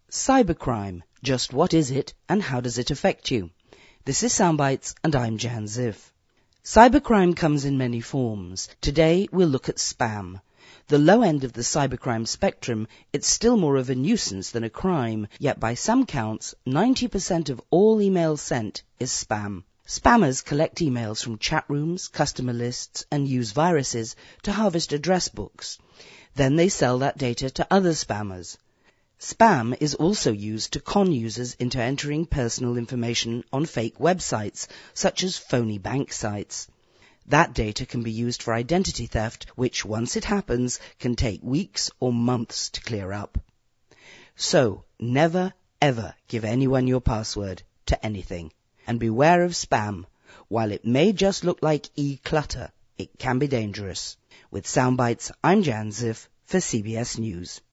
Cybercrime. Just what is it and how does it affect you? This is Soundbites and I'm Jan Ziff. Cybercrime comes in many forms. Today we'll look at spam. The low end of the cybercrime spectrum, it's still more of a nuisance than a crime, yet by some counts, 90% of all emails sent is spam. Spammers collect emails from chat rooms, customer lists, and use viruses to harvest address books. Then they sell that data to other spammers. Spam is also used to con users into entering personal information on fake websites, such as phony bank sites. That data can be used for identity theft, which, once it happens, can take weeks or months to clear up. So, never, ever give anyone your password to anything. And beware of spam. While it may just look like e-clutter, it can be dangerous. With Soundbites, I'm Jan Ziff for CBS News.